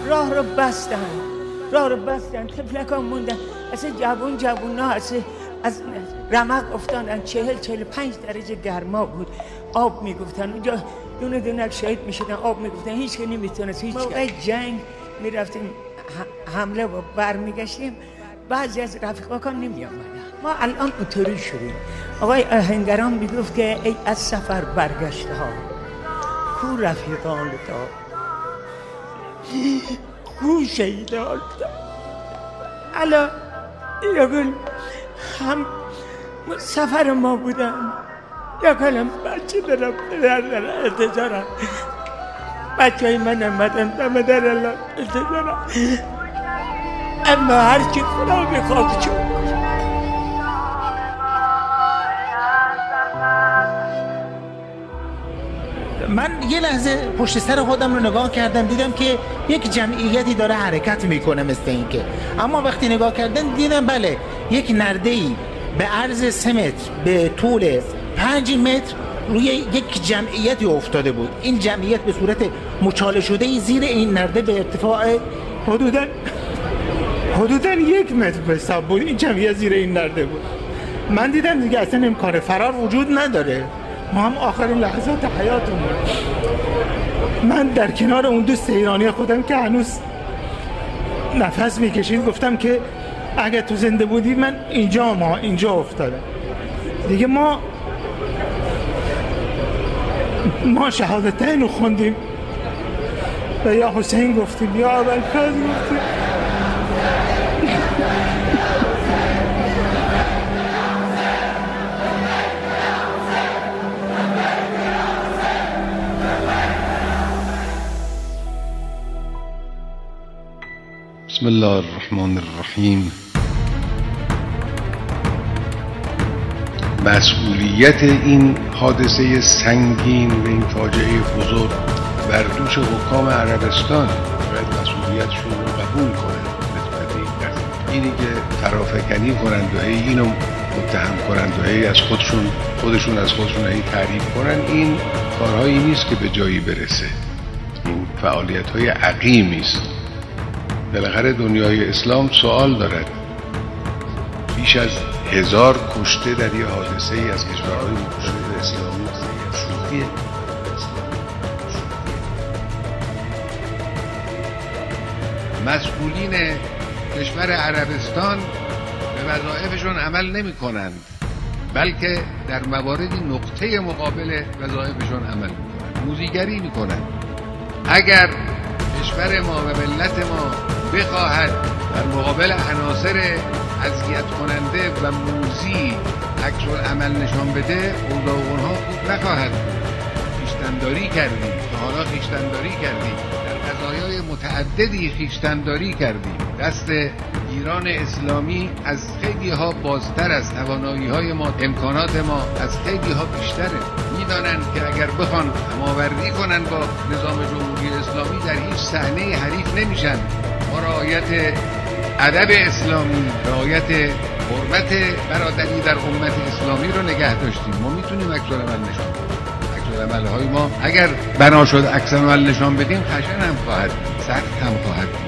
راه رو بستن تفلکان موندن. اصلا جوونا اصلا از رمق افتادن. 40-45 درجه گرما بود. آب میگفتن اونجا دونه شهید میشدن. آب میگفتن هیچ که نمیتونست. موقع جنگ میرفتیم حمله و برمیگشتیم، بعضی از رفیقان نمی آمدن. ما الان اونطوری شدیم. آقای آهنگران میگفت که ای از سفر برگشته ها، کو رفیقان تا کو شهیدان تا. الان یا هم سفر ما بودن یا کلم بچه دارم پدر دارم انتظارم. بچه های من امدن دم در الله انتظارم. اما هرچی خدا بخواد چون من یه لحظه پشت سر خودم رو نگاه کردم، دیدم که یک جمعیتی داره حرکت میکنه مثل این که، اما وقتی نگاه کردم دیدم بله یک نرده‌ای به عرض 3 متر به طول 5 متر روی یک جمعیتی افتاده بود. این جمعیت به صورت مچاله شده زیر این نرده به ارتفاع حدوداً 1 متر به حساب بود. این جمعیت زیر این نرده بود. من دیدم دیگه اصلا امکان فرار وجود نداره. ما هم آخرین لحظات حیاتمون. من در کنار اون دوست ایرانی خودم که هنوز نفس میکشید گفتم که اگه تو زنده بودی من اینجا افتادم دیگه. ما شهادتین رو خوندیم و یا حسین گفتیم یا ابوالفضل گفتیم. بسم الله الرحمن الرحیم. مسئولیت این حادثه سنگین و این فاجعه بزرگ بر دوش حکام عربستان، باید مسئولیتشون رو قبول کنند نسبت به این قضیه. اینی که فرافکنی کنند و اینو متهم کنند و از خودشون از خودشون تعریف کنند، این کارهایی نیست که به جایی برسه. این فعالیت‌های عقیمی است. بالاخره دنیای اسلام سوال دارد. بیش از 1000 کشته در یه حادثه ای از کشورهای مختلف اسلامی شوخیه. مسئولین کشور عربستان به وظایفشون عمل نمی کنند، بلکه در مواردی نقطه مقابل وظایفشون عمل می کنند، موذیگری می کنند. اگر کشور ما و ملت ما بخواهد در مقابل عناصر اذیت کننده و موذی عکس‌العمل نشان بده، اوضاع اونها خوب نخواهد بود. خویشتن‌داری کردیم، تا حالا خویشتن‌داری کردیم، در قضایای متعددی خویشتن‌داری کردیم. دست ایران اسلامی از خیلی ها بازتر است، توانایی‌های ما، امکانات ما از خیلی ها بیشتره. میدانند که اگر بخوان هماوردی کنن با نظام جمهوری اسلامی در هیچ صحنه حریف نمیشن. ما رعایت ادب اسلامی، رعایت حرمت برادری در امت اسلامی رو نگه داشتیم. ما میتونیم عکس‌العمل نشان بدیم. عکس‌العمل‌های ما اگر بنا شد عکس‌العمل نشان بدیم، خشن هم خواهد، سخت هم خواهد.